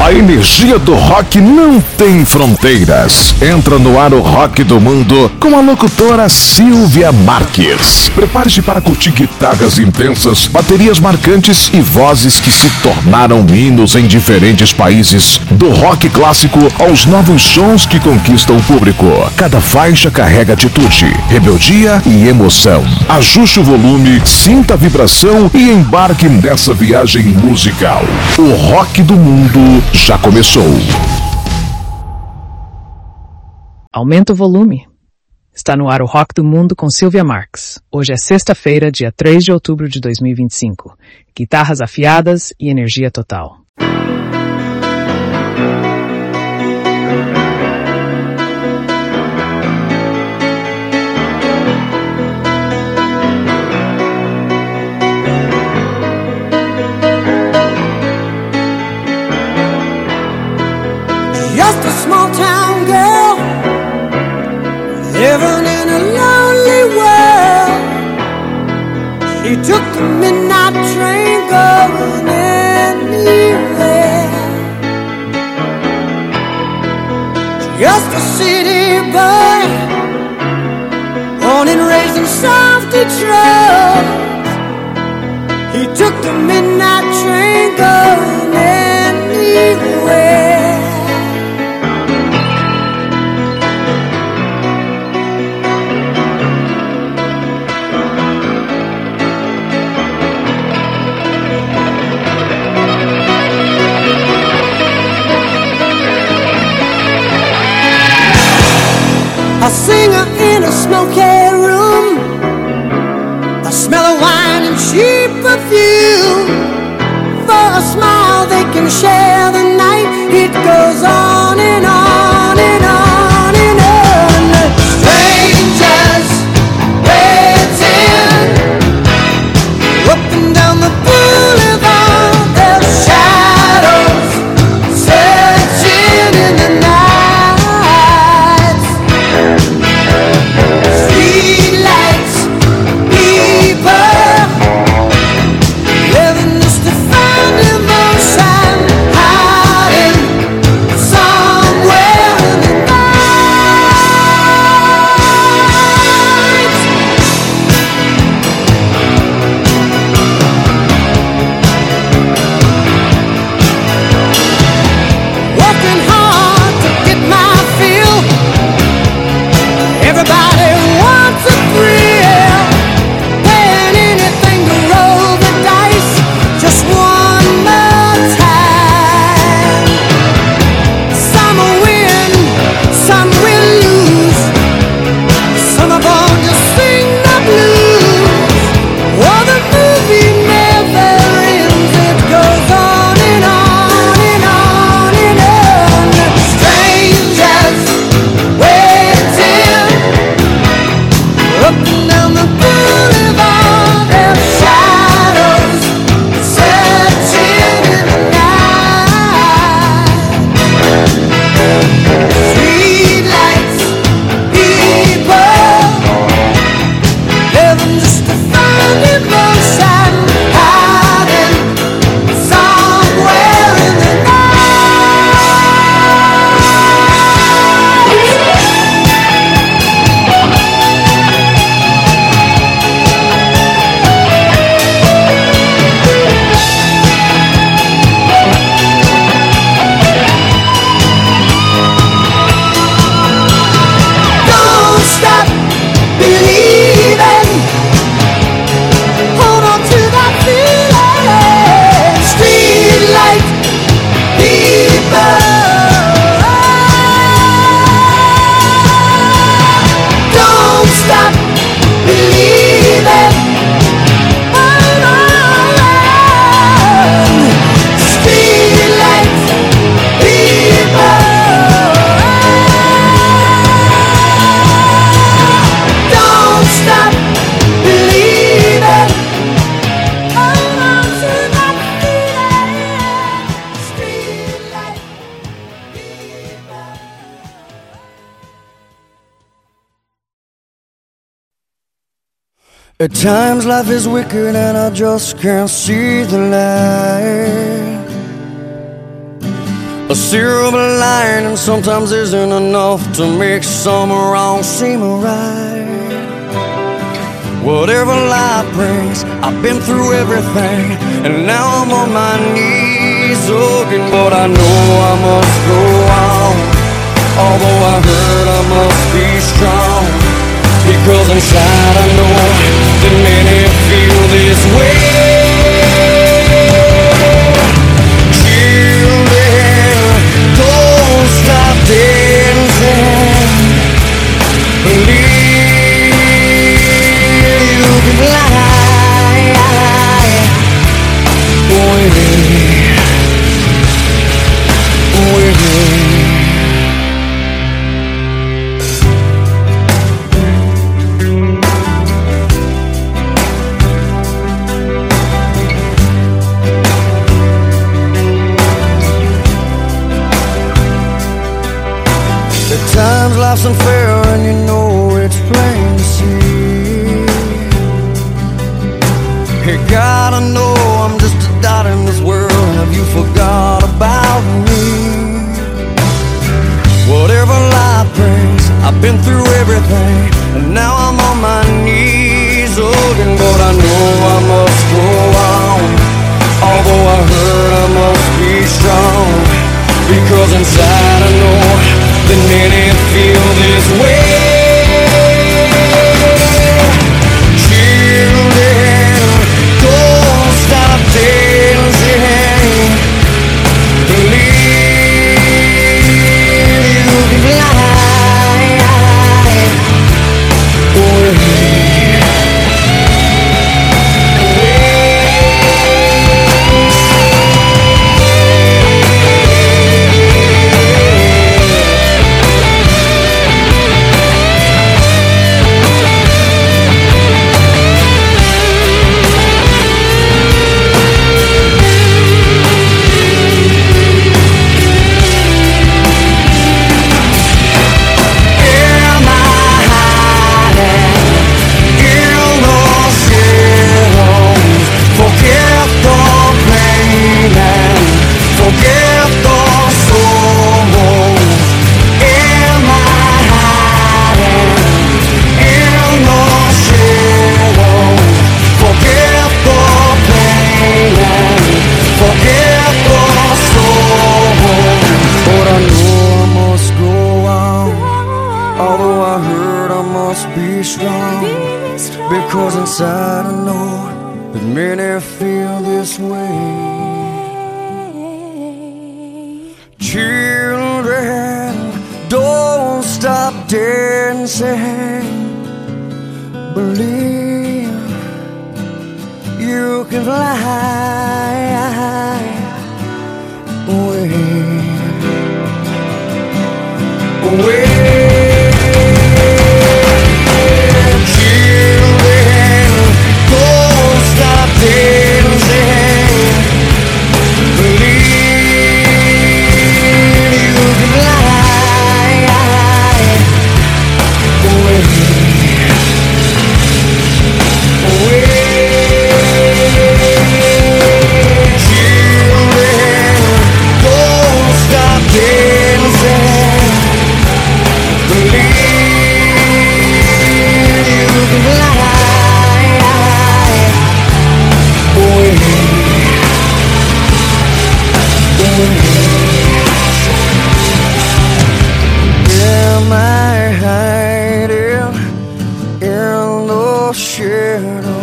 A energia do rock não tem fronteiras. Entra no ar o Rock do Mundo com a locutora Silvia Marques. Prepare-se para curtir guitarras intensas, baterias marcantes e vozes que se tornaram hinos em diferentes países. Do rock clássico aos novos sons que conquistam o público. Cada faixa carrega atitude, rebeldia e emoção. Ajuste o volume, sinta a vibração e embarque nessa viagem musical. O Rock do Mundo já começou. Aumenta o volume. Está no ar o Rock do Mundo com Silvia Marques. Hoje é sexta-feira, dia 3 de outubro de 2025. Guitarras afiadas e energia total. Just a small town girl living in a lonely world. She took the midnight train going anywhere. Just a city boy, born and raised in South Detroit. He took the midnight train going anywhere. A singer in a smoky room, the smell of wine and cheap perfume. For a smile they can share the night. It goes on and on and on and on. Strangers waiting up and down the boulevard. Their shadows searching in the night. At times life is wicked and I just can't see the light. A silver lining sometimes isn't enough to make some wrong seem right. Whatever life brings, I've been through everything, and now I'm on my knees looking. But I know I must go on. Although I hurt, I must be strong, because inside I know that many feel this way. Don't stop dancing. Believe you can fly with me. At times life's unfair and you know it's plain to see. You gotta know I'm just a dot in this world. Have you forgot about me? Whatever life brings, I've been through everything, and now I'm on my knees looking. But I know I must go on. Although I hurt, I must be strong, because inside I know that many feel this way. Children, don't stop dancing. Believe you can fly with me. Because inside I know that many feel this way. Children, don't stop dancing. Believe you can fly away. Am I hiding in the shadows?